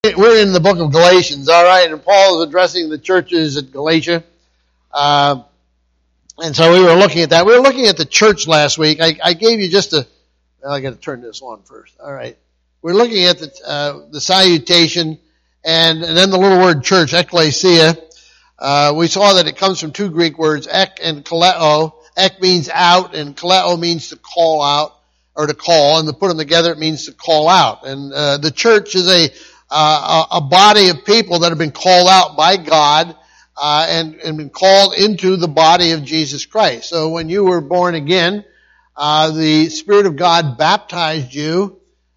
we're in the book of Galatians, all right, and Paul is addressing the churches at Galatia. And so we were looking at that. We were looking at the church last week. I gave you just I got to turn this on first. All right. We're looking at the salutation and then the little word church, ekklesia. We saw that it comes from two Greek words, ek and kaleo. Ek means out and kaleo means to call out or to call, and to put them together it means to call out. And the church is a body of people that have been called out by God and been called into the body of Jesus Christ. So when you were born again, the Spirit of God baptized you,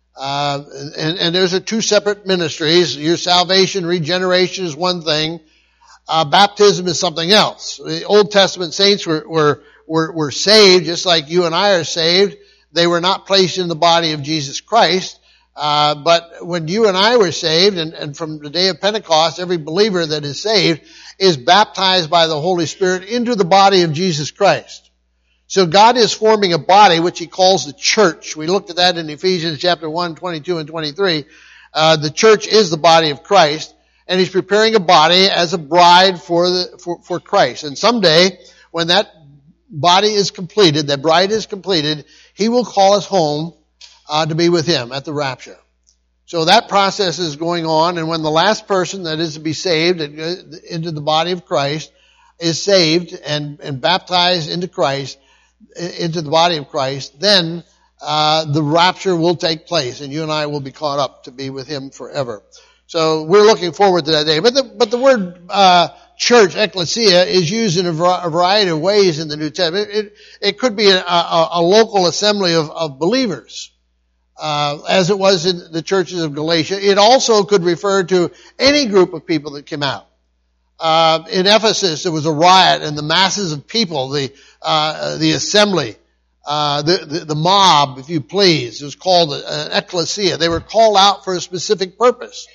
and there's two separate ministries. Your salvation, regeneration is one thing. Baptism is something else. The Old Testament saints were saved just like you and I are saved. They were not placed in the body of Jesus Christ. But when you and I were saved, and from the day of Pentecost, every believer that is saved is baptized by the Holy Spirit into the body of Jesus Christ. So God is forming a body which He calls the church. We looked at that in Ephesians chapter 1, 22 and 23. The church is the body of Christ, and He's preparing a body as a bride for Christ. And someday, when that body is completed, that bride is completed, He will call us home to be with Him at the rapture. So that process is going on, and when the last person that is to be saved into the body of Christ is saved and baptized into Christ, into the body of Christ, then the rapture will take place, and you and I will be caught up to be with Him forever. So we're looking forward to that day. But the word church, ekklesia, is used in a variety of ways in the New Testament. It could be a local assembly of believers, as it was in the churches of Galatia. It also could refer to any group of people that came out. In Ephesus, there was a riot, and the masses of people, the assembly, the mob, if you please, was called an ekklesia. They were called out for a specific purpose.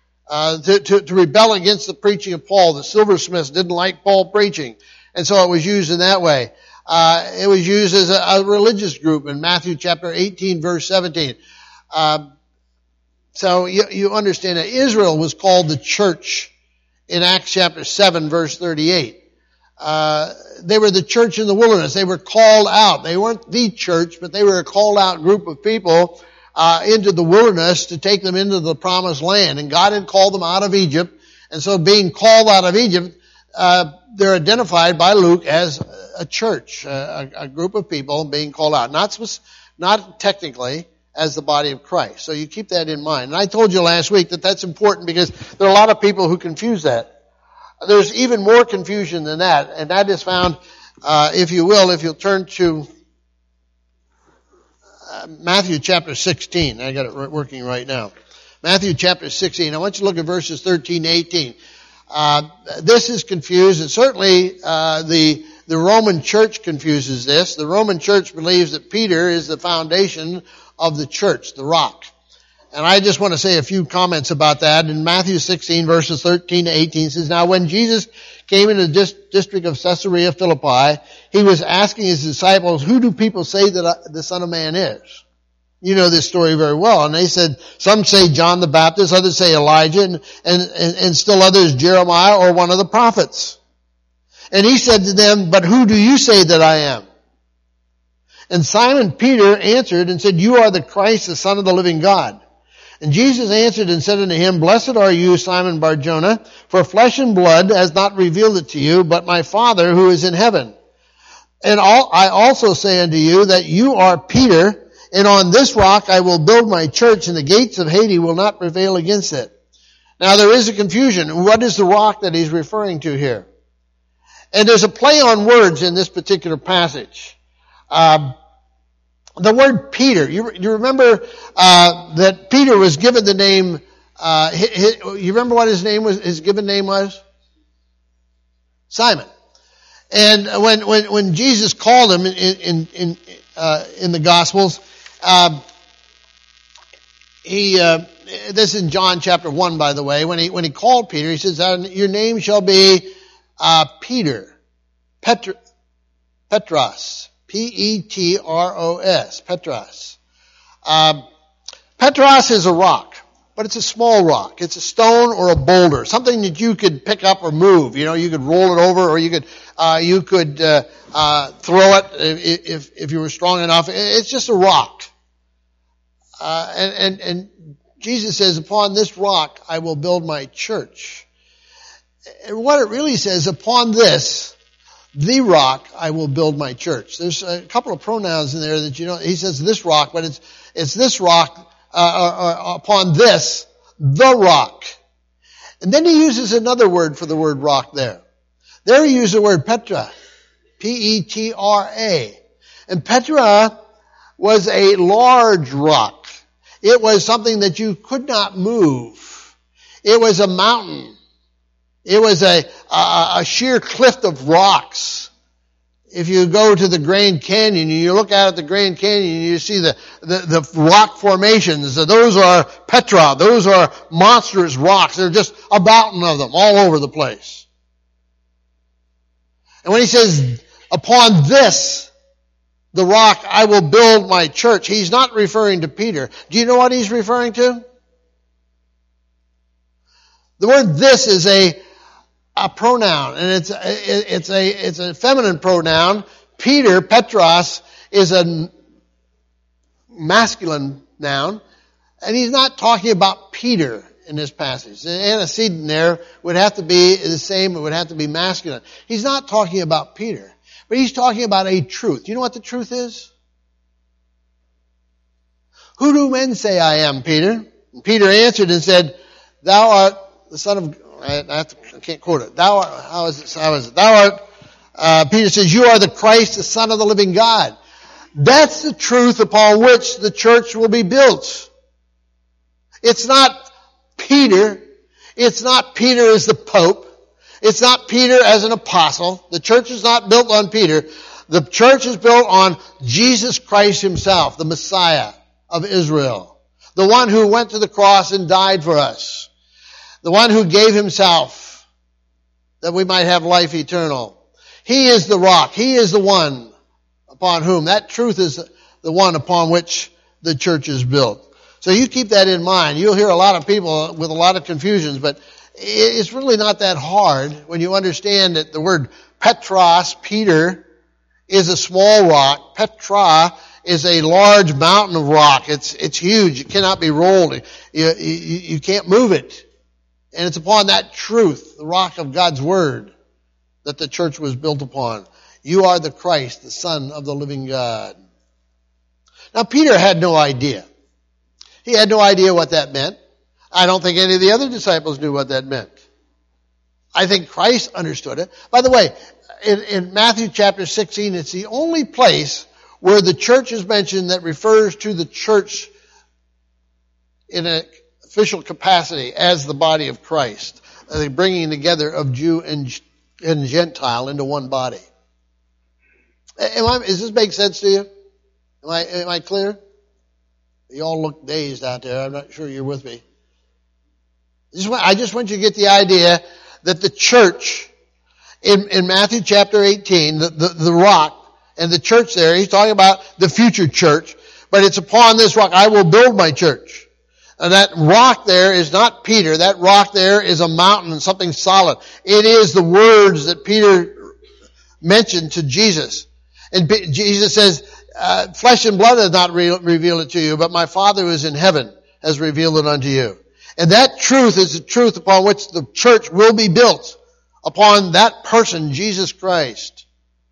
To rebel against the preaching of Paul. The silversmiths didn't like Paul preaching, and so it was used in that way. It was used as a religious group in Matthew chapter 18, verse 17. So you understand that Israel was called the church in Acts chapter 7, verse 38. They were the church in the wilderness. They were called out. They weren't the church, but they were a called out group of people into the wilderness to take them into the promised land. And God had called them out of Egypt. And so being called out of Egypt, they're identified by Luke as a church, a group of people being called out. Not technically as the body of Christ. So you keep that in mind. And I told you last week that that's important because there are a lot of people who confuse that. There's even more confusion than that. And that is found, if you'll turn to Matthew chapter 16. I got it working right now. Matthew chapter 16. I want you to look at verses 13 to 18. This is confused, and certainly the Roman church confuses this. The Roman church believes that Peter is the foundation of the church, the rock. And I just want to say a few comments about that. In Matthew 16, verses 13 to 18, it says, "Now when Jesus came into the district of Caesarea Philippi, He was asking His disciples, 'Who do people say that the Son of Man is?'" You know this story very well. And they said, some say John the Baptist, others say Elijah, and still others Jeremiah or one of the prophets. And He said to them, "But who do you say that I am?" And Simon Peter answered and said, "You are the Christ, the Son of the living God." And Jesus answered and said unto him, "Blessed are you, Simon Bar-Jonah, for flesh and blood has not revealed it to you, but my Father who is in heaven. And I also say unto you that you are Peter, and on this rock I will build my church, and the gates of Hades will not prevail against it." Now there is a confusion. What is the rock that He's referring to here? And there's a play on words in this particular passage. The word Peter, you remember that Peter was given the name, you remember what his given name was? Simon. And when Jesus called him in the Gospels, this is in John chapter 1, by the way, when he called Peter, He says, "Your name shall be Peter, Petros, Petros, Petros. Petros is a rock. but it's a small rock. It's a stone or a boulder, something that you could pick up or move. You could roll it over, or you could throw it if you were strong enough. It's just a rock. And Jesus says, upon this rock I will build my church. And what it really says, upon this, the rock, I will build my church. There's a couple of pronouns in there that he says this rock, but it's this rock, upon this, the rock. And then he uses another word for the word rock there. There he used the word Petra. Petra. And Petra was a large rock. It was something that you could not move. It was a mountain. It was a sheer cliff of rocks. If you go to the Grand Canyon and you look out at the Grand Canyon and you see the rock formations, those are Petra. Those are monstrous rocks. There are just a mountain of them all over the place. And when he says, upon this, the rock, I will build my church, he's not referring to Peter. Do you know what he's referring to? The word this is a pronoun, and it's a feminine pronoun. Peter, Petros, is a masculine noun, and he's not talking about Peter in this passage. The antecedent there would have to be the same, it would have to be masculine. He's not talking about Peter, but he's talking about a truth. You know what the truth is? Who do men say I am, Peter? And Peter answered and said, thou art the son of, I can't quote it. Thou art, how is it? Thou art, Peter says, you are the Christ, the Son of the living God. That's the truth upon which the church will be built. It's not Peter. It's not Peter as the Pope. It's not Peter as an apostle. The church is not built on Peter. The church is built on Jesus Christ himself, the Messiah of Israel. The one who went to the cross and died for us. The one who gave himself that we might have life eternal. He is the rock. He is the one upon whom, that truth is the one upon which the church is built. So you keep that in mind. You'll hear a lot of people with a lot of confusions, but it's really not that hard when you understand that the word Petros, Peter, is a small rock. Petra is a large mountain of rock. It's huge. It cannot be rolled. You can't move it. And it's upon that truth, the rock of God's Word, that the church was built upon. You are the Christ, the Son of the living God. Now, Peter had no idea. He had no idea what that meant. I don't think any of the other disciples knew what that meant. I think Christ understood it. By the way, in Matthew chapter 16, it's the only place where the church is mentioned that refers to the church in an official capacity as the body of Christ. The bringing together of Jew and Gentile into one body. Does this make sense to you? Am I clear? You all look dazed out there. I'm not sure you're with me. I just want you to get the idea that the church in Matthew chapter 18, the rock, and the church there, he's talking about the future church, but it's upon this rock I will build my church. And that rock there is not Peter. That rock there is a mountain, something solid. It is the words that Peter mentioned to Jesus. And Jesus says, flesh and blood has not revealed it to you, but my Father who is in heaven has revealed it unto you. And that truth is the truth upon which the church will be built, upon that person, Jesus Christ.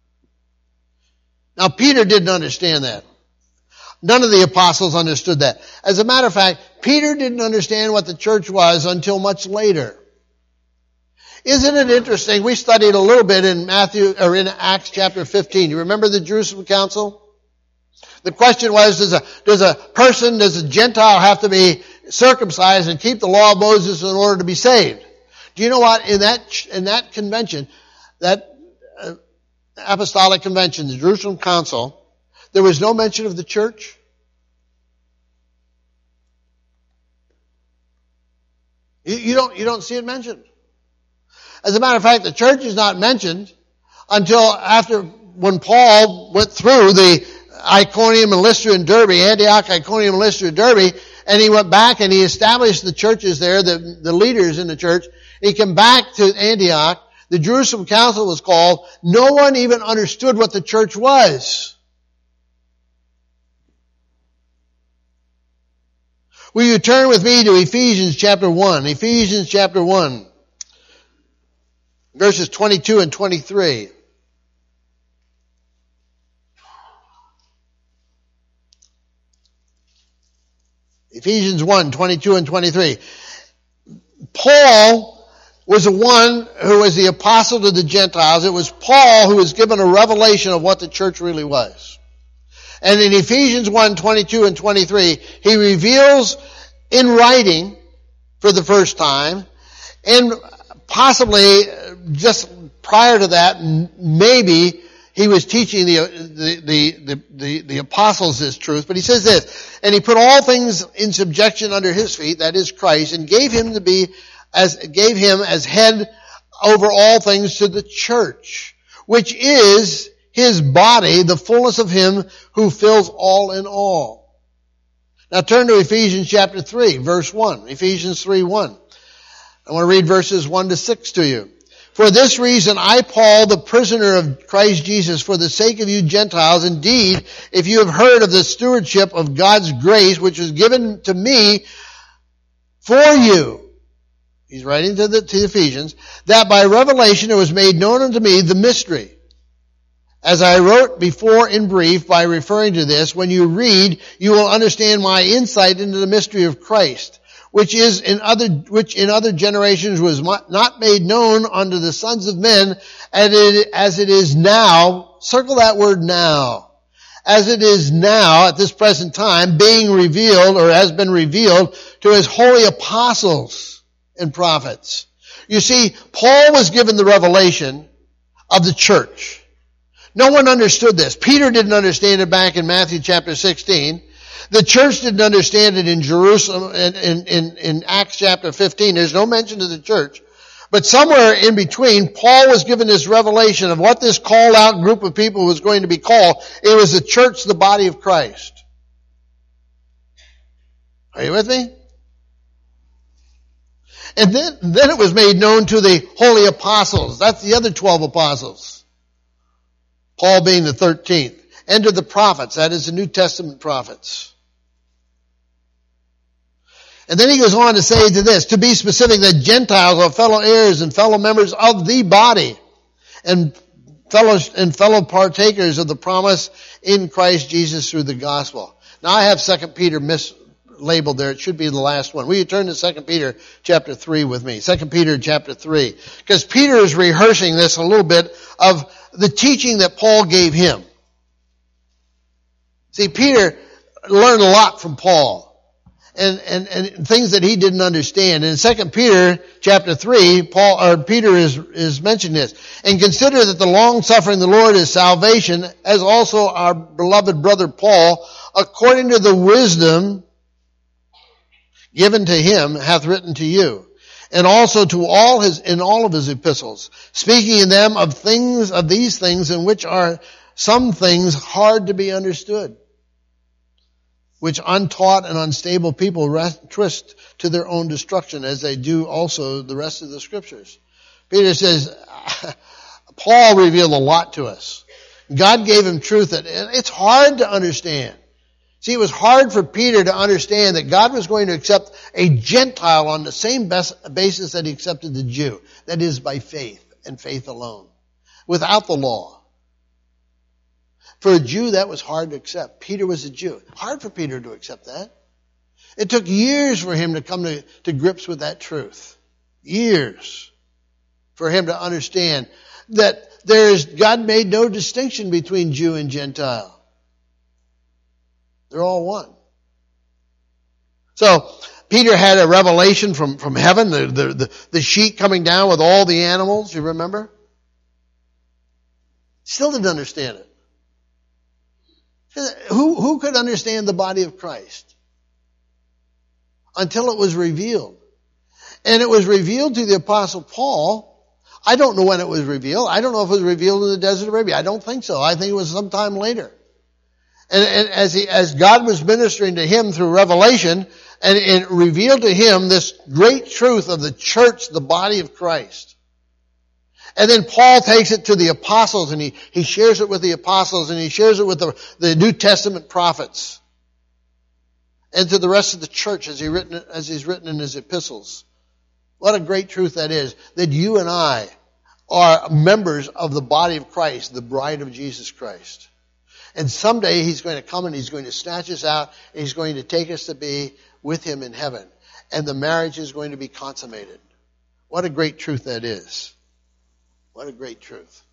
Now, Peter didn't understand that. None of the apostles understood that. As a matter of fact, Peter didn't understand what the church was until much later. Isn't it interesting? We studied a little bit in in Acts chapter 15. You remember the Jerusalem Council? The question was, does a Gentile have to be circumcised and keep the law of Moses in order to be saved? Do you know what? In that convention, that apostolic convention, the Jerusalem Council, there was no mention of the church. You don't see it mentioned. As a matter of fact, the church is not mentioned until after, when Paul went through the Iconium and Lystra and Derbe, Antioch, Iconium, Lystra, and Derbe, and he went back and he established the churches there, the leaders in the church. He came back to Antioch. The Jerusalem Council was called. No one even understood what the church was. Will you turn with me to Ephesians chapter 1? Ephesians chapter 1. Verses 22 and 23. Ephesians 1, 22 and 23. Paul was the one who was the apostle to the Gentiles. It was Paul who was given a revelation of what the church really was. And in Ephesians 1, 22 and 23, he reveals in writing for the first time, and possibly just prior to that, maybe he was teaching the apostles this truth, but he says this, and he put all things in subjection under his feet, that is Christ, and gave him as head over all things to the church, which is his body, the fullness of him who fills all in all. Now turn to Ephesians chapter 3, verse 1. Ephesians 3:1. I want to read verses 1 to 6 to you. For this reason, I, Paul, the prisoner of Christ Jesus, for the sake of you Gentiles, indeed, if you have heard of the stewardship of God's grace, which was given to me for you, he's writing to the Ephesians, that by revelation it was made known unto me the mystery. As I wrote before in brief, by referring to this, when you read, you will understand my insight into the mystery of Christ, which in other generations was not made known unto the sons of men, as it is now. Circle that word now. As it is now, at this present time, being revealed, or has been revealed, to his holy apostles and prophets. You see, Paul was given the revelation of the church. No one understood this. Peter didn't understand it back in Matthew chapter 16. The church didn't understand it in Jerusalem, in Acts chapter 15. There's no mention of the church. But somewhere in between, Paul was given this revelation of what this called out group of people was going to be called. It was the church, the body of Christ. Are you with me? And then it was made known to the holy apostles. That's the other 12 apostles. Paul being the 13th. And to the prophets. That is the New Testament prophets. And then he goes on to say to this, to be specific, that Gentiles are fellow heirs and fellow members of the body and fellow partakers of the promise in Christ Jesus through the gospel. Now I have 2 Peter mislabeled there. It should be the last one. Will you turn to 2 Peter chapter 3 with me? 2 Peter chapter 3. Because Peter is rehearsing this a little bit of the teaching that Paul gave him. See, Peter learned a lot from Paul. And things that he didn't understand. In 2 Peter chapter 3, Peter is mentioning this. And consider that the long suffering of the Lord is salvation, as also our beloved brother Paul, according to the wisdom given to him, hath written to you. And also to in all of his epistles, speaking in them of these things in which are some things hard to be understood, which untaught and unstable people twist to their own destruction, as they do also the rest of the scriptures. Peter says, Paul revealed a lot to us. God gave him truth that it's hard to understand. See, it was hard for Peter to understand that God was going to accept a Gentile on the same basis that he accepted the Jew. That is, by faith, and faith alone, without the law. For a Jew, that was hard to accept. Peter was a Jew. Hard for Peter to accept that. It took years for him to come to grips with that truth. Years for him to understand that God made no distinction between Jew and Gentile. They're all one. So, Peter had a revelation from heaven, the sheet coming down with all the animals, you remember? Still didn't understand it. Who could understand the body of Christ? Until it was revealed. And it was revealed to the Apostle Paul. I don't know when it was revealed. I don't know if it was revealed in the desert of Arabia. I don't think so. I think it was sometime later. And as God was ministering to him through revelation, And it revealed to him this great truth of the church, the body of Christ. And then Paul takes it to the apostles, and he shares it with the apostles, and he shares it with the New Testament prophets. And to the rest of the church as he's written in his epistles. What a great truth that is, that you and I are members of the body of Christ, the bride of Jesus Christ. And someday he's going to come and he's going to snatch us out, and he's going to take us to be with him in heaven. And the marriage is going to be consummated. What a great truth that is. What a great truth.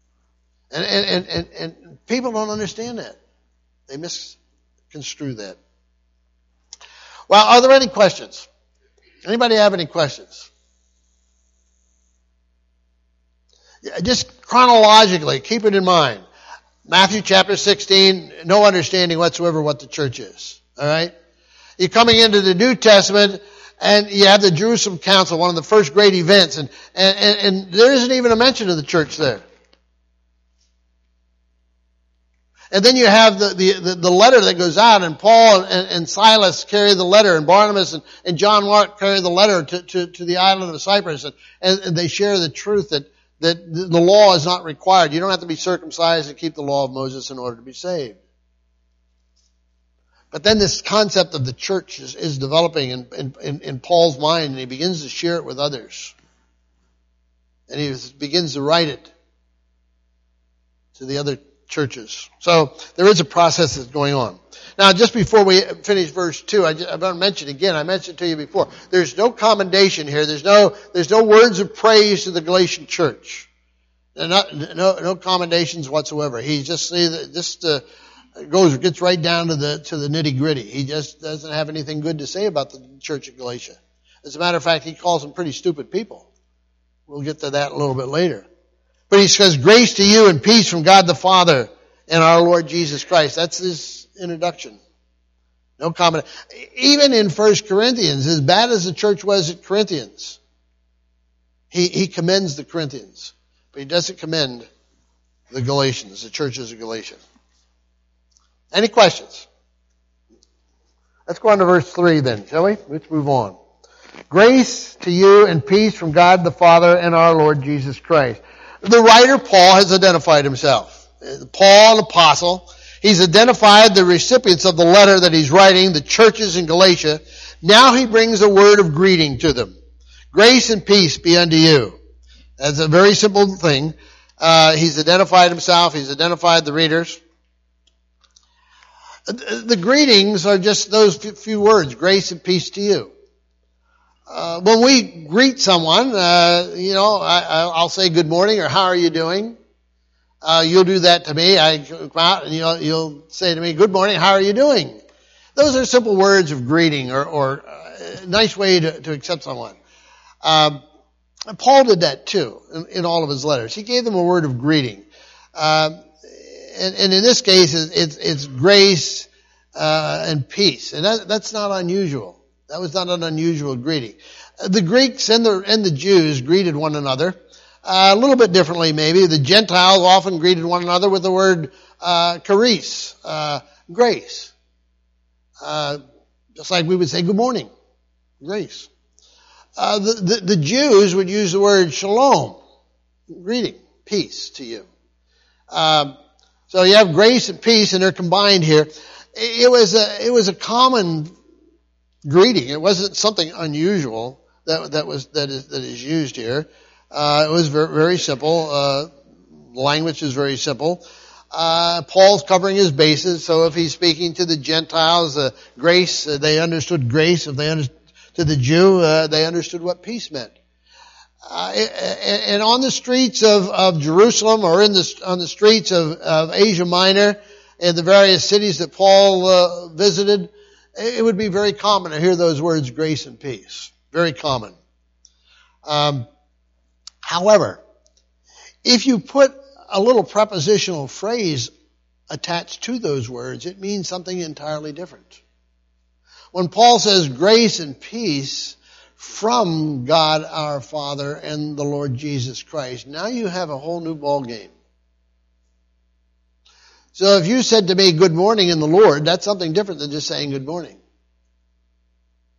And people don't understand that. They misconstrue that. Well, are there any questions? Anybody have any questions? Just chronologically, keep it in mind. Matthew chapter 16, no understanding whatsoever what the church is. All right? You're coming into the New Testament, and you have the Jerusalem Council, one of the first great events, and there isn't even a mention of the church there. And then you have the letter that goes out, and Paul and Silas carry the letter, and Barnabas and John Mark carry the letter to the island of Cyprus, and they share the truth that the law is not required. You don't have to be circumcised and keep the law of Moses in order to be saved. But then this concept of the church is developing in Paul's mind, and he begins to share it with others. And he begins to write it to the other churches. So there is a process that's going on. Now, just before we finish verse 2, I want to mention again, I mentioned to you before, there's no commendation here. There's no words of praise to the Galatian church. No commendations whatsoever. He just gets right down to the nitty gritty. He just doesn't have anything good to say about the church of Galatia. As a matter of fact, he calls them pretty stupid people. We'll get to that a little bit later. But he says, grace to you and peace from God the Father and our Lord Jesus Christ. That's his introduction. No comment. Even in 1 Corinthians, as bad as the church was at Corinthians, he commends the Corinthians. But he doesn't commend the Galatians, the churches of Galatia. Any questions? Let's go on to verse 3 then, shall we? Let's move on. Grace to you and peace from God the Father and our Lord Jesus Christ. The writer, Paul, has identified himself. Paul, an apostle. He's identified the recipients of the letter that he's writing, the churches in Galatia. Now he brings a word of greeting to them. Grace and peace be unto you. That's a very simple thing. He's identified himself. He's identified the readers. The greetings are just those few words, grace and peace to you. When we greet someone, I'll say good morning or how are you doing? You'll do that to me. I come out and you'll say to me, good morning, how are you doing? Those are simple words of greeting or a nice way to accept someone. Paul did that too in all of his letters. He gave them a word of greeting. And in this case, it's grace and peace. And that's not unusual. That was not an unusual greeting. The Greeks and the Jews greeted one another a little bit differently maybe. The Gentiles often greeted one another with the word charis, grace. Just like we would say good morning, grace. The Jews would use the word shalom, greeting, peace to you. So you have grace and peace, and they're combined here. It was a common greeting. It wasn't something unusual that is used here. It was very, very simple. Language is very simple. Paul's covering his bases, so if he's speaking to the Gentiles, grace, they understood grace. If they understood to the Jew, they understood what peace meant. And on the streets of Jerusalem, or on the streets of Asia Minor, and the various cities that Paul visited, it would be very common to hear those words, grace and peace. Very common. However, if you put a little prepositional phrase attached to those words, it means something entirely different. When Paul says grace and peace from God our Father and the Lord Jesus Christ, now you have a whole new ball game. So if you said to me, good morning in the Lord, that's something different than just saying good morning.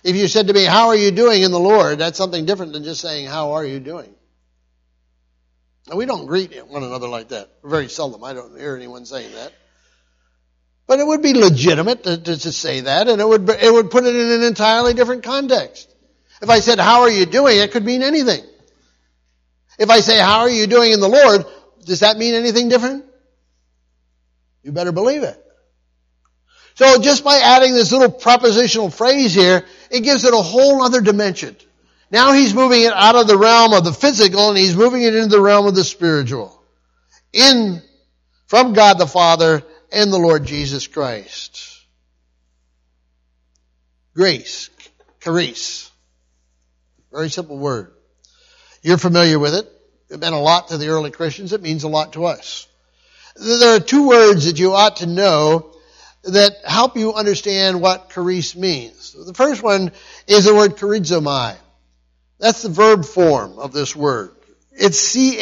If you said to me, how are you doing in the Lord? That's something different than just saying, how are you doing? And we don't greet one another like that. Very seldom. I don't hear anyone saying that. But it would be legitimate to say that, and it would put it in an entirely different context. If I said, how are you doing? It could mean anything. If I say, how are you doing in the Lord? Does that mean anything different? You better believe it. So just by adding this little prepositional phrase here, it gives it a whole other dimension. Now he's moving it out of the realm of the physical and he's moving it into the realm of the spiritual. From God the Father and the Lord Jesus Christ. Grace. Charis. Very simple word. You're familiar with it. It meant a lot to the early Christians. It means a lot to us. There are two words that you ought to know that help you understand what charis means. The first one is the word charizomai. That's the verb form of this word. It's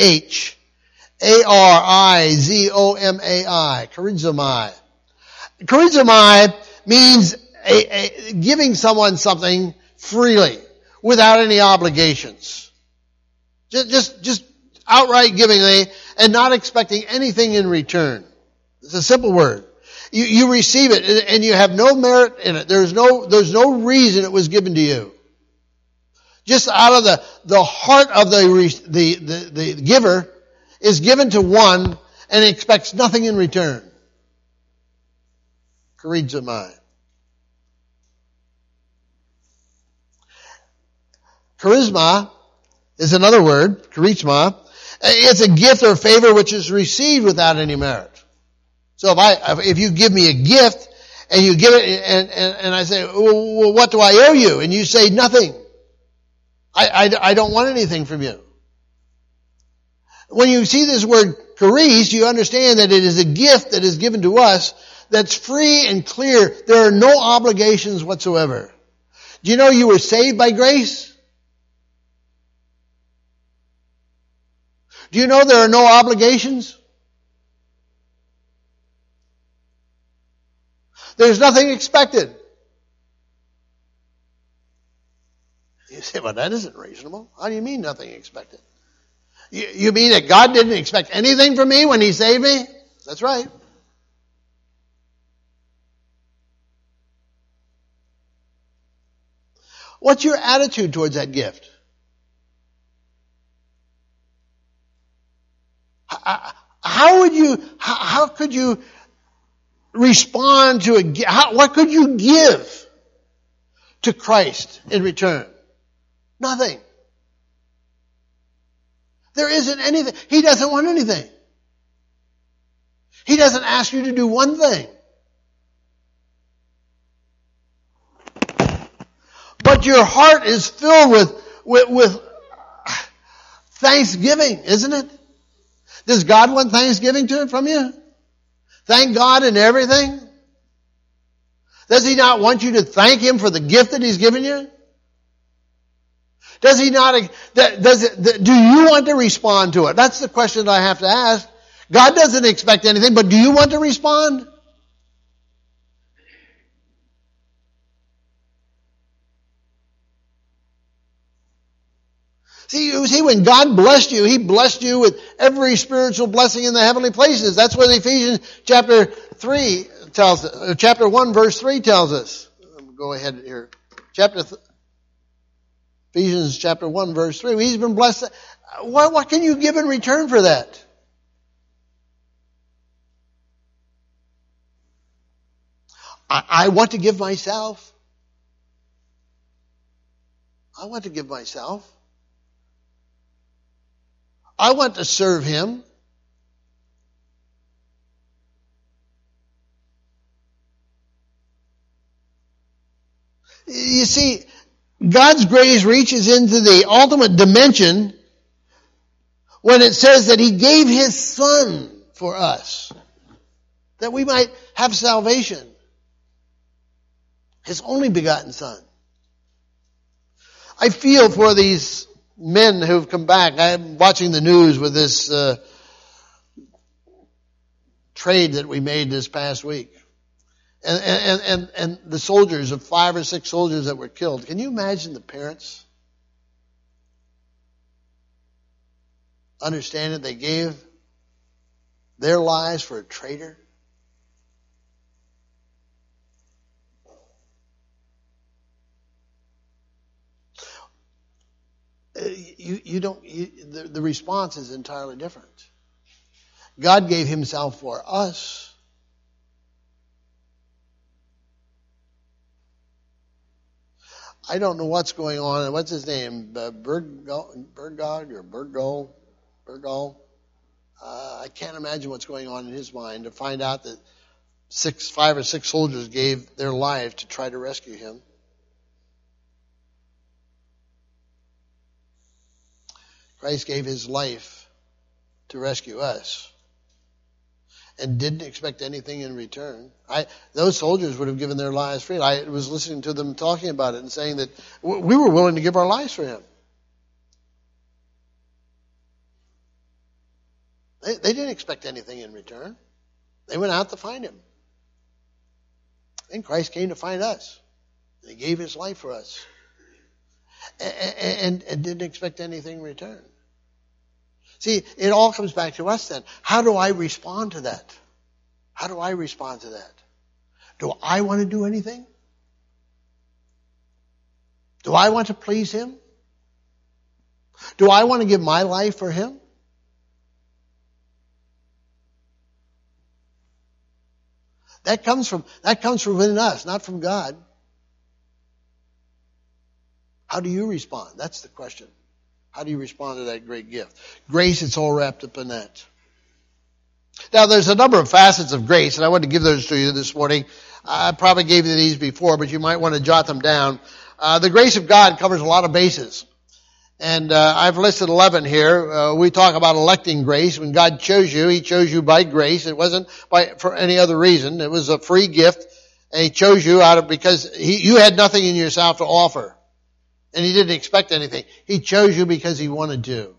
C-H-A-R-I-Z-O-M-A-I. Charizomai. Charizomai means giving someone something freely, without any obligations. Just outright givingly and not expecting anything in return. It's a simple word. You receive it and you have no merit in it. There's no reason it was given to you. Just out of the heart of the giver is given to one and expects nothing in return. Charizomai. Charisma is another word, charisma. It's a gift or favor which is received without any merit. So if you give me a gift and you give it and I say, well, what do I owe you? And you say nothing. I don't want anything from you. When you see this word charis, you understand that it is a gift that is given to us that's free and clear. There are no obligations whatsoever. Do you know you were saved by grace? Do you know there are no obligations? There's nothing expected. You say, well, that isn't reasonable. How do you mean nothing expected? You mean that God didn't expect anything from me when He saved me? That's right. What's your attitude towards that gift? How could you respond to a gift? What could you give to Christ in return? Nothing. There isn't anything. He doesn't want anything. He doesn't ask you to do one thing. But your heart is filled with thanksgiving, isn't it? Does God want thanksgiving from you? Thank God in everything? Does He not want you to thank Him for the gift that He's given you? Does He not, do you want to respond to it? That's the question I have to ask. God doesn't expect anything, but do you want to respond? See, when God blessed you, He blessed you with every spiritual blessing in the heavenly places. That's what Ephesians chapter 3 tells us, chapter 1 verse 3 tells us. Go ahead here. Ephesians chapter 1 verse 3. He's been blessed. What can you give in return for that? I want to give myself. I want to give myself. I want to serve Him. You see, God's grace reaches into the ultimate dimension when it says that He gave His Son for us, that we might have salvation. His only begotten Son. I feel for these men who've come back. I'm watching the news with this trade that we made this past week. And the soldiers, of 5 or 6 soldiers that were killed. Can you imagine the parents? Understand that they gave their lives for a traitor? The response is entirely different. God gave himself for us. I don't know what's going on. What's his name? Bergol? I can't imagine what's going on in his mind to find out that 5 or 6 soldiers gave their life to try to rescue him. Christ gave his life to rescue us and didn't expect anything in return. Those soldiers would have given their lives free. I was listening to them talking about it and saying that we were willing to give our lives for him. They didn't expect anything in return. They went out to find him. And Christ came to find us. He gave his life for us. And didn't expect anything in return. See, it all comes back to us then. How do I respond to that? How do I respond to that? Do I want to do anything? Do I want to please him? Do I want to give my life for him? That comes from within us, not from God. How do you respond? That's the question. How do you respond to that great gift? Grace, it's all wrapped up in that. Now, there's a number of facets of grace, and I want to give those to you this morning. I probably gave you these before, but you might want to jot them down. The grace of God covers a lot of bases. And I've listed 11 here. We talk about electing grace. When God chose you, he chose you by grace. It wasn't for any other reason. It was a free gift. And he chose you because you had nothing in yourself to offer. And he didn't expect anything. He chose you because he wanted to.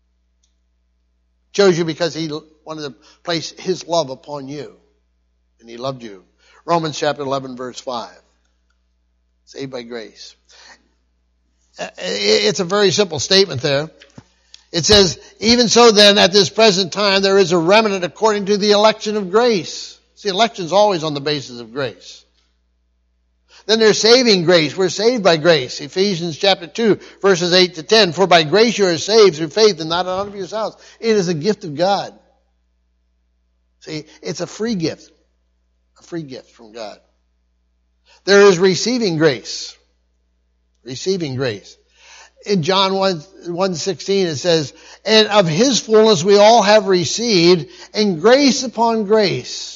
Chose you because he wanted to place his love upon you. And he loved you. Romans chapter 11 verse 5. Saved by grace. It's a very simple statement there. It says, even so then at this present time there is a remnant according to the election of grace. See, election is always on the basis of grace. Then there's saving grace. We're saved by grace. Ephesians chapter 2, verses 8 to 10. For by grace you are saved through faith and not out of yourselves. It is a gift of God. See, it's a free gift. A free gift from God. There is receiving grace. Receiving grace. In John 1:16 it says, and of his fullness we all have received, and grace upon grace.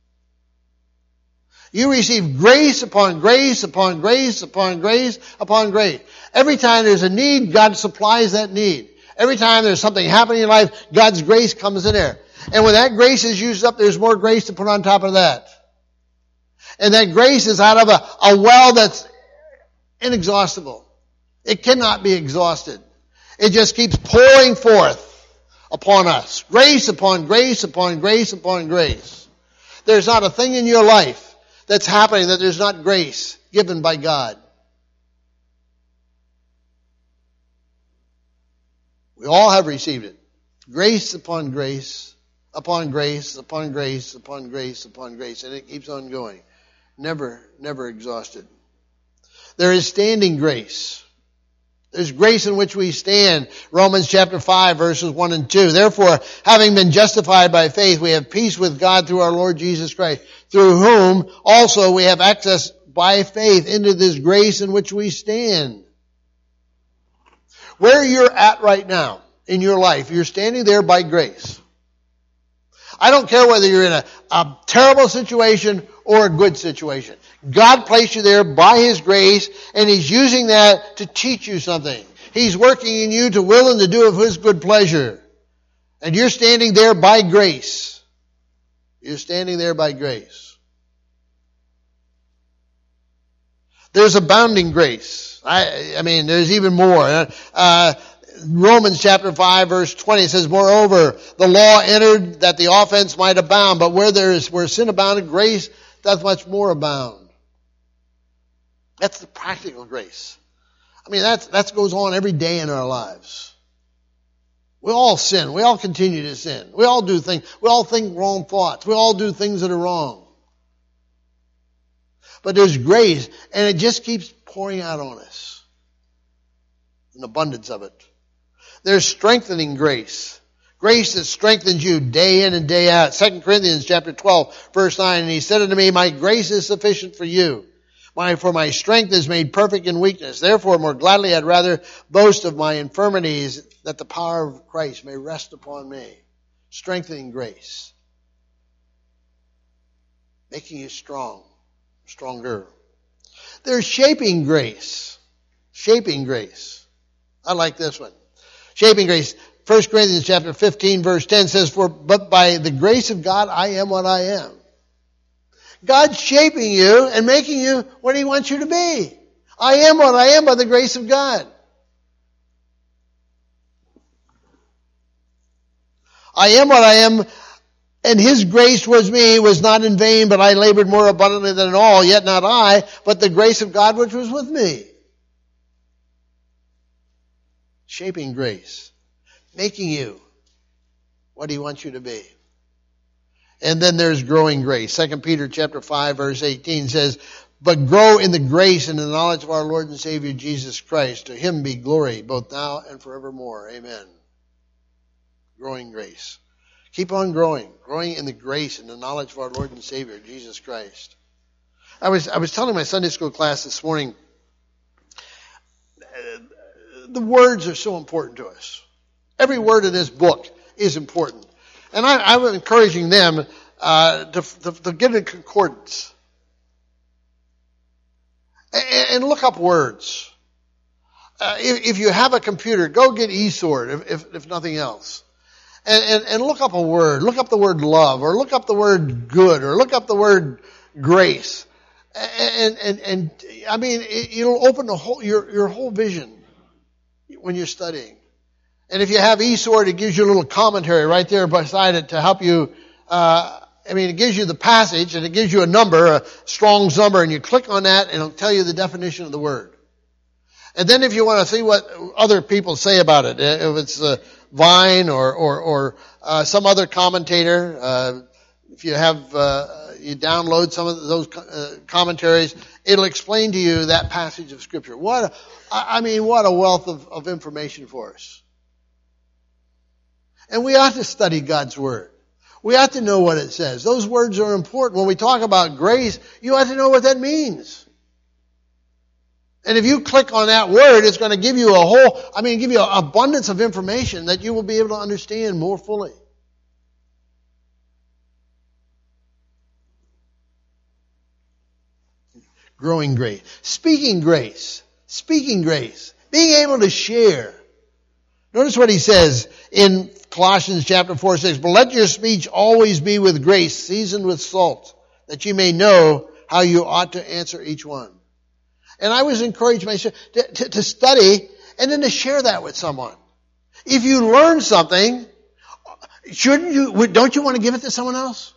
You receive grace upon grace upon grace upon grace upon grace. Every time there's a need, God supplies that need. Every time there's something happening in life, God's grace comes in there. And when that grace is used up, there's more grace to put on top of that. And that grace is out of a well that's inexhaustible. It cannot be exhausted. It just keeps pouring forth upon us. Grace upon grace upon grace upon grace. There's not a thing in your life that's happening that there's not grace given by God. We all have received it. Grace upon grace upon grace upon grace upon grace upon grace. And it keeps on going. Never exhausted. There is standing grace. There's grace in which we stand. Romans chapter 5 verses 1 and 2. Therefore, having been justified by faith, we have peace with God through our Lord Jesus Christ, through whom also we have access by faith into this grace in which we stand. Where you're at right now in your life, you're standing there by grace. I don't care whether you're in a terrible situation or a good situation. God placed you there by his grace, and he's using that to teach you something. He's working in you to will and to do of his good pleasure. And you're standing there by grace. You're standing there by grace. There's abounding grace. I mean, there's even more. Romans chapter 5 verse 20 says, moreover, the law entered that the offense might abound, but where sin abounded, grace doth much more abound. That's the practical grace. I mean, that goes on every day in our lives. We all sin. We all continue to sin. We all do things. We all think wrong thoughts. We all do things that are wrong. But there's grace, and it just keeps pouring out on us. An abundance of it. There's strengthening grace. Grace that strengthens you day in and day out. 2 Corinthians chapter 12, verse 9, and he said unto me, my grace is sufficient for you. For my strength is made perfect in weakness. Therefore, more gladly I'd rather boast of my infirmities, that the power of Christ may rest upon me. Strengthening grace. Making you strong. Stronger. There's shaping grace. Shaping grace. I like this one. Shaping grace. 1 Corinthians chapter 15, verse 10 says, but by the grace of God, I am what I am. God's shaping you and making you what He wants you to be. I am what I am by the grace of God. I am what I am, and His grace towards me was not in vain, but I labored more abundantly than all, yet not I, but the grace of God which was with me. Shaping grace. Making you what He wants you to be. And then there's growing grace. 2 Peter chapter 5 verse 18 says, but grow in the grace and the knowledge of our Lord and Savior Jesus Christ. To Him be glory both now and forevermore. Amen. Growing grace. Keep on growing. Growing in the grace and the knowledge of our Lord and Savior Jesus Christ. I was telling my Sunday school class this morning, the words are so important to us. Every word in this book is important. And I'm encouraging them to get a concordance. And look up words. If you have a computer, go get eSword, if nothing else. And look up a word. Look up the word love, or look up the word good, or look up the word grace. And I mean, it'll open your whole vision when you're studying. And if you have eSword, it gives you a little commentary right there beside it to help you. It gives you the passage and it gives you a number, a Strong's number, and you click on that and it'll tell you the definition of the word. And then if you want to see what other people say about it, if it's Vine or some other commentator, if you have you download some of those commentaries, it'll explain to you that passage of Scripture. What a wealth of information for us. And we ought to study God's Word. We ought to know what it says. Those words are important. When we talk about grace, you ought to know what that means. And if you click on that word, it's going to give you give you an abundance of information that you will be able to understand more fully. Growing grace. Speaking grace. Speaking grace. Being able to share. Notice what he says in Colossians chapter 4, 6. But let your speech always be with grace, seasoned with salt, that you may know how you ought to answer each one. And I was encouraged myself to study and then to share that with someone. If you learn something, don't you want to give it to someone else?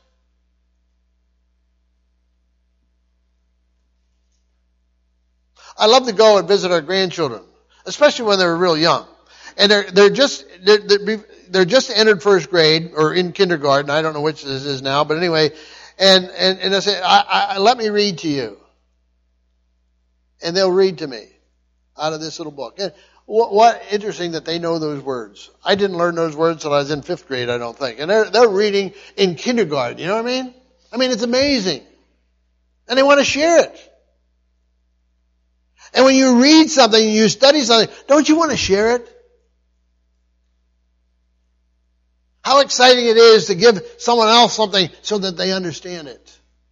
I love to go and visit our grandchildren, especially when they're real young. And they're just entered first grade or in kindergarten. I don't know which this is now, but anyway. And I say, let me read to you. And they'll read to me out of this little book. And what interesting that they know those words. I didn't learn those words until I was in 5th grade, I don't think. And they're reading in kindergarten. You know what I mean? I mean, it's amazing. And they want to share it. And when you read something, you study something, don't you want to share it? How exciting it is to give someone else something so that they understand it.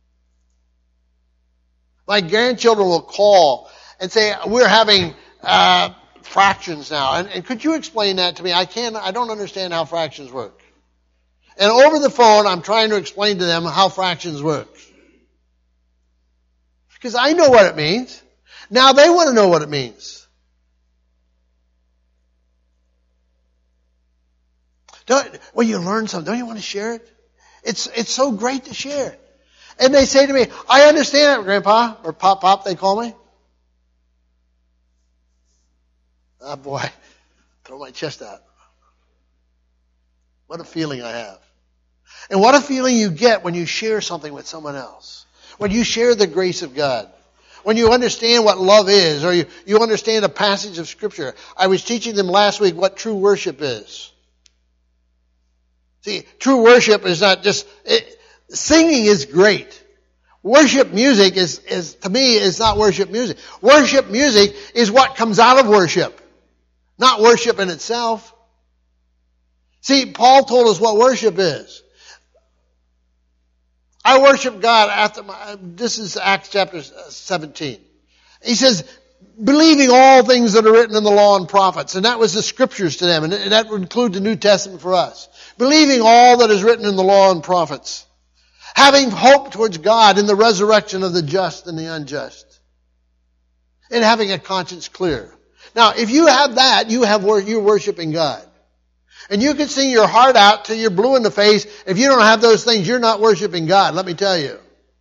My grandchildren will call and say, we're having fractions now. And could you explain that to me? I don't understand how fractions work. And over the phone, I'm trying to explain to them how fractions work. Because I know what it means. Now they want to know what it means. When you learn something, don't you want to share it? It's so great to share. And they say to me, I understand it, Grandpa, or Pop, they call me. Ah, boy, throw my chest out. What a feeling I have. And what a feeling you get when you share something with someone else. When you share the grace of God. When you understand what love is, or you understand a passage of Scripture. I was teaching them last week what true worship is. See, true worship is not just... Singing is great. Worship music is to me, is not worship music. Worship music is what comes out of worship. Not worship in itself. See, Paul told us what worship is. I worship God this is Acts chapter 17. He says, believing all things that are written in the law and prophets. And that was the scriptures to them. And that would include the New Testament for us. Believing all that is written in the law and prophets. Having hope towards God in the resurrection of the just and the unjust. And having a conscience clear. Now, if you have that, you're worshiping God. And you can sing your heart out till you're blue in the face. If you don't have those things, you're not worshiping God, let me tell you.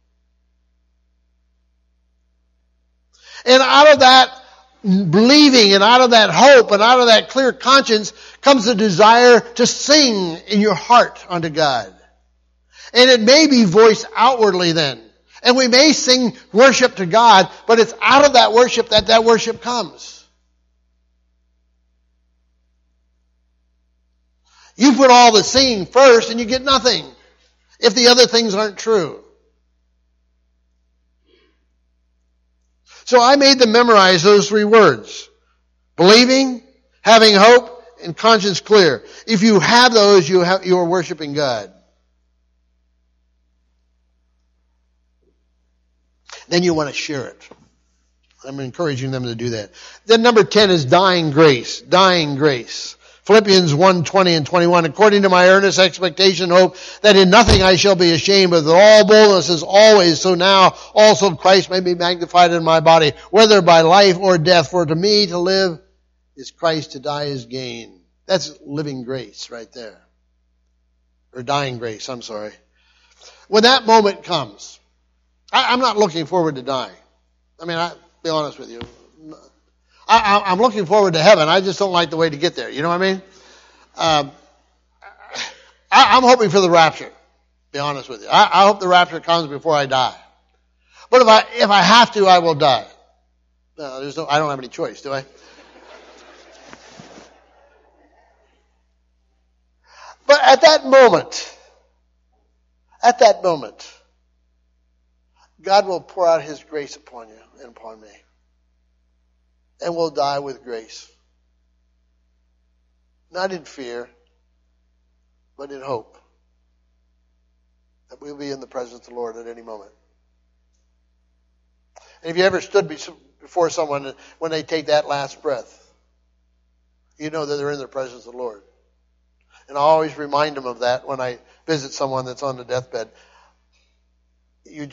And out of that believing and out of that hope and out of that clear conscience comes the desire to sing in your heart unto God. And it may be voiced outwardly then. And we may sing worship to God, but it's out of that worship that worship comes. You put all the singing first and you get nothing if the other things aren't true. So I made them memorize those 3 words. Believing, having hope, and conscience clear. If you have those, you are worshiping God. Then you want to share it. I'm encouraging them to do that. Then number 10 is dying grace. Dying grace. Philippians 1:20 and 21, according to my earnest expectation and hope that in nothing I shall be ashamed, but that all boldness is always, so now also Christ may be magnified in my body, whether by life or death. For to me to live is Christ, to die is gain. That's living grace right there. Or dying grace, I'm sorry. When that moment comes, I'm not looking forward to dying. I mean, I'll be honest with you. I'm looking forward to heaven. I just don't like the way to get there. You know what I mean? I'm hoping for the rapture. Be honest with you. I hope the rapture comes before I die. But if I have to, I will die. No, I don't have any choice, do I? But at that moment, God will pour out His grace upon you and upon me. And we'll die with grace. Not in fear, but in hope. That we'll be in the presence of the Lord at any moment. And if you ever stood before someone when they take that last breath, you know that they're in the presence of the Lord. And I always remind them of that when I visit someone that's on the deathbed. Your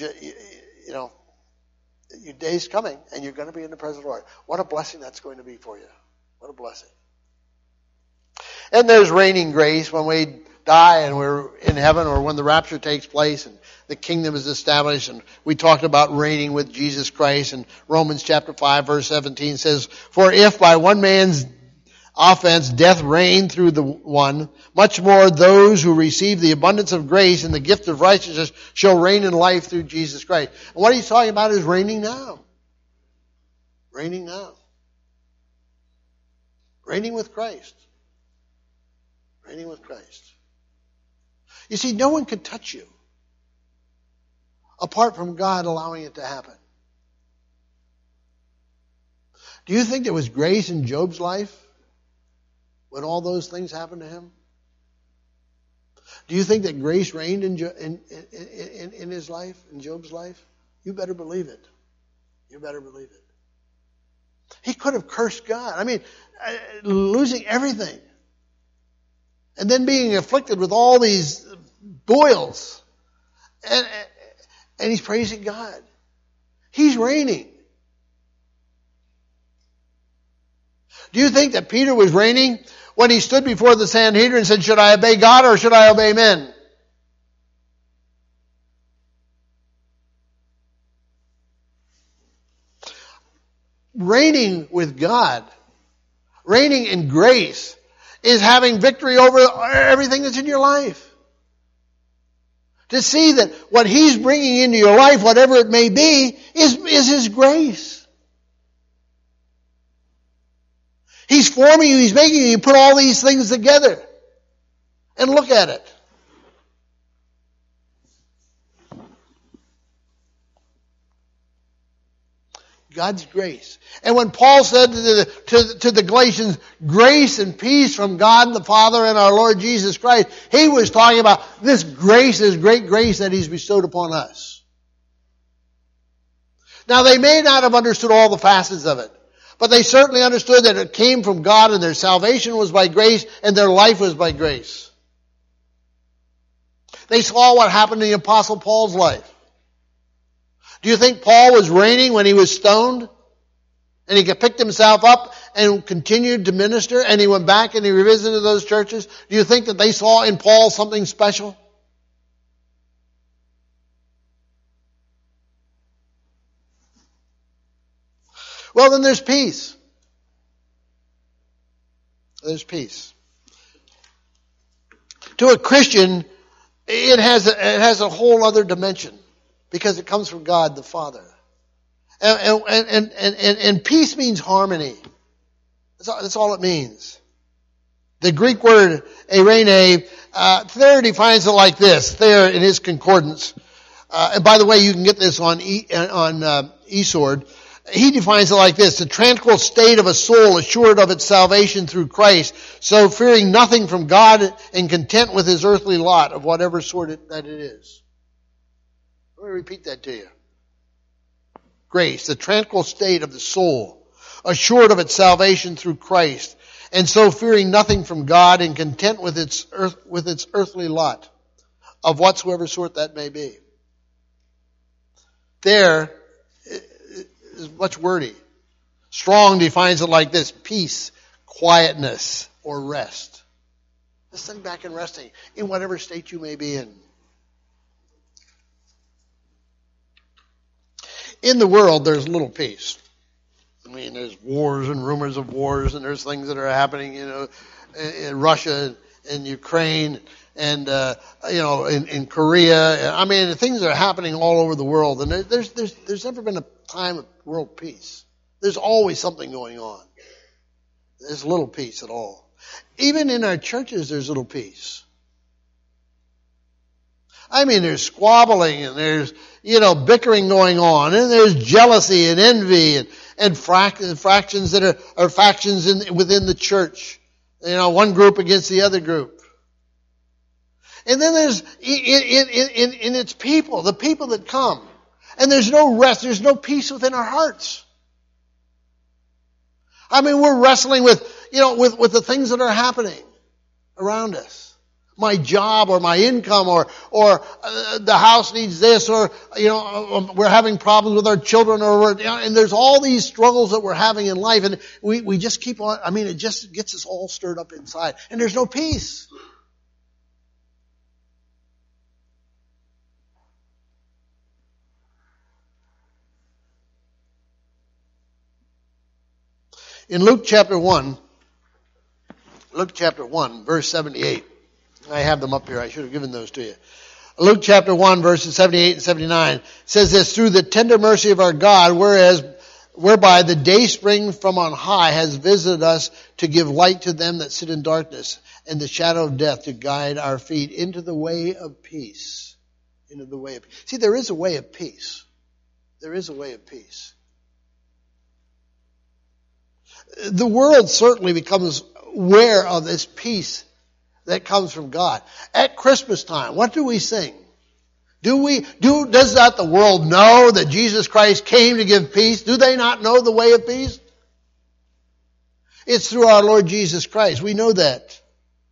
day's coming, and you're going to be in the presence of the Lord. What a blessing that's going to be for you. What a blessing. And there's reigning grace when we die and we're in heaven, or when the rapture takes place and the kingdom is established. And we talked about reigning with Jesus Christ. And Romans chapter 5 verse 17 says, for if by one man's offense death reigned through the one, much more those who receive the abundance of grace and the gift of righteousness shall reign in life through Jesus Christ. And what he's talking about is reigning now. Reigning now. Reigning with Christ. Reigning with Christ. You see, no one can touch you apart from God allowing it to happen. Do you think there was grace in Job's life when all those things happened to him? Do you think that grace reigned in his life, in Job's life? You better believe it. You better believe it. He could have cursed God. I mean, losing everything. And then being afflicted with all these boils. And he's praising God. He's reigning. Do you think that Peter was reigning when he stood before the Sanhedrin and said, should I obey God or should I obey men? reigning with God, reigning in grace, is having victory over everything that's in your life. To see that what He's bringing into your life, whatever it may be, is His grace. He's forming you, He's making you put all these things together. And look at it. God's grace. And when Paul said to the Galatians, grace and peace from God the Father and our Lord Jesus Christ, he was talking about this grace, this great grace that He's bestowed upon us. Now they may not have understood all the facets of it, but they certainly understood that it came from God and their salvation was by grace and their life was by grace. They saw what happened in the Apostle Paul's life. Do you think Paul was reigning when he was stoned? And he picked himself up and continued to minister, and he went back and he revisited those churches? Do you think that they saw in Paul something special? Well, then there's peace. There's peace. To a Christian, it has a whole other dimension. Because it comes from God the Father. And peace means harmony. That's all it means. The Greek word eirene, Thayer defines it like this. Thayer in his concordance. And by the way, you can get this on eSword. He defines it like this: the tranquil state of a soul assured of its salvation through Christ, so fearing nothing from God and content with his earthly lot of whatever sort that it is. Let me repeat that to you. Grace, the tranquil state of the soul, assured of its salvation through Christ, and so fearing nothing from God and content with its earthly lot, of whatsoever sort that may be. There is much wordy. Strong defines it like this: peace, quietness, or rest. Just sitting back and resting in whatever state you may be in. In the world, there's little peace. I mean, there's wars and rumors of wars, and there's things that are happening, in Russia and Ukraine and, in Korea. I mean, things are happening all over the world, and there's never been a time of world peace. There's always something going on. There's little peace at all. Even in our churches, there's little peace. I mean, there's squabbling and there's, bickering going on, and there's jealousy and envy and fractions that are factions within the church. One group against the other group. And then there's, in its people, the people that come. And there's no rest, there's no peace within our hearts. I mean, we're wrestling with the things that are happening around us. My job or my income or the house needs this, or, we're having problems with our children, and there's all these struggles that we're having in life, and we just keep on, it just gets us all stirred up inside, and there's no peace. In Luke chapter 1, verse 78, I have them up here. I should have given those to you. Luke chapter 1, verses 78 and 79 says this: through the tender mercy of our God, whereby the day spring from on high has visited us to give light to them that sit in darkness and the shadow of death, to guide our feet into the way of peace. Into the way of peace. See, there is a way of peace. There is a way of peace. The world certainly becomes aware of this peace that comes from God. At Christmas time, what do we sing? Does not the world know that Jesus Christ came to give peace? Do they not know the way of peace? It's through our Lord Jesus Christ. We know that.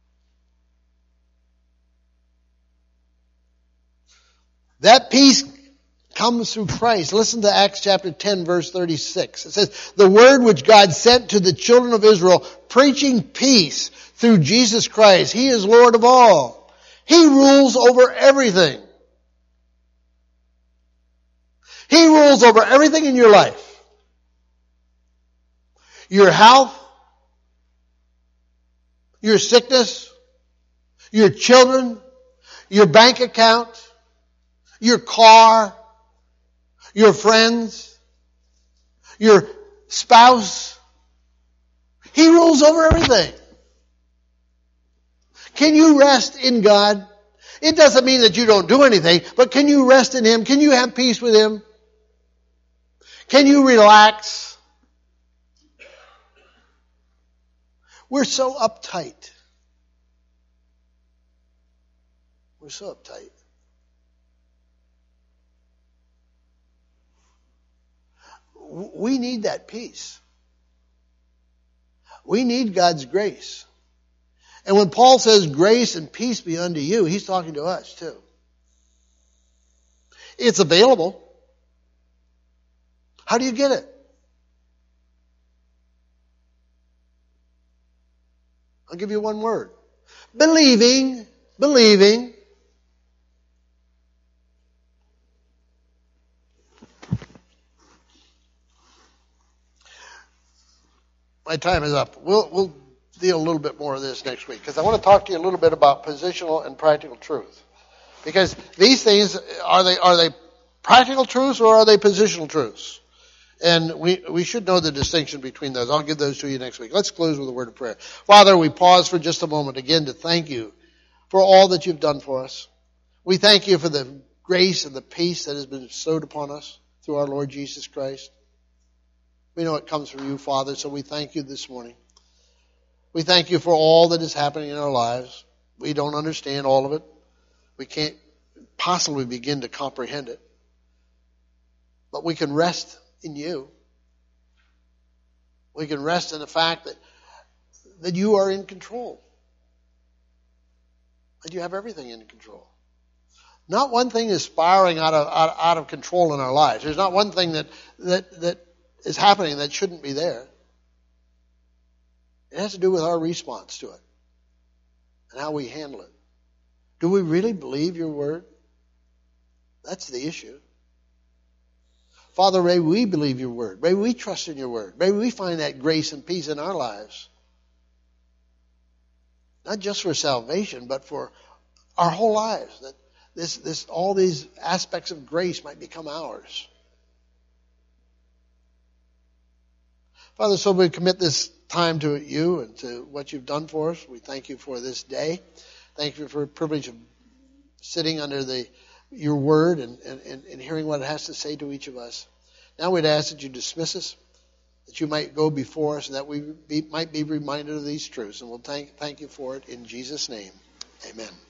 That peace comes through Christ. Listen to Acts chapter 10, verse 36. It says, the word which God sent to the children of Israel, preaching peace through Jesus Christ. He is Lord of all. He rules over everything. He rules over everything in your life. your health, your sickness, your children, your bank account, your car, your friends, your spouse. He rules over everything. Can you rest in God? It doesn't mean that you don't do anything, but can you rest in Him? Can you have peace with Him? Can you relax? We're so uptight. We're so uptight. We need that peace. We need God's grace. And when Paul says grace and peace be unto you, he's talking to us too. It's available. How do you get it? I'll give you one word. Believing. Believing. My time is up. We'll deal a little bit more of this next week because I want to talk to you a little bit about positional and practical truth. Because these things, are they practical truths or are they positional truths? And we should know the distinction between those. I'll give those to you next week. Let's close with a word of prayer. Father, we pause for just a moment again to thank you for all that you've done for us. We thank you for the grace and the peace that has been bestowed upon us through our Lord Jesus Christ. We know it comes from you, Father, so we thank you this morning. We thank you for all that is happening in our lives. We don't understand all of it. We can't possibly begin to comprehend it. But we can rest in you. We can rest in the fact that you are in control. That you have everything in control. Not one thing is spiraling out of control in our lives. There's not one thing that is happening that shouldn't be there. It has to do with our response to it and how we handle it. Do we really believe your word? That's the issue. Father, may we believe your word. May we trust in your word. May we find that grace and peace in our lives. Not just for salvation, but for our whole lives. That all these aspects of grace might become ours. Father, so we commit this time to you and to what you've done for us. We thank you for this day. Thank you for the privilege of sitting under your word and hearing what it has to say to each of us. Now we'd ask that you dismiss us, that you might go before us, and that we might be reminded of these truths. And we'll thank you for it in Jesus' name. Amen.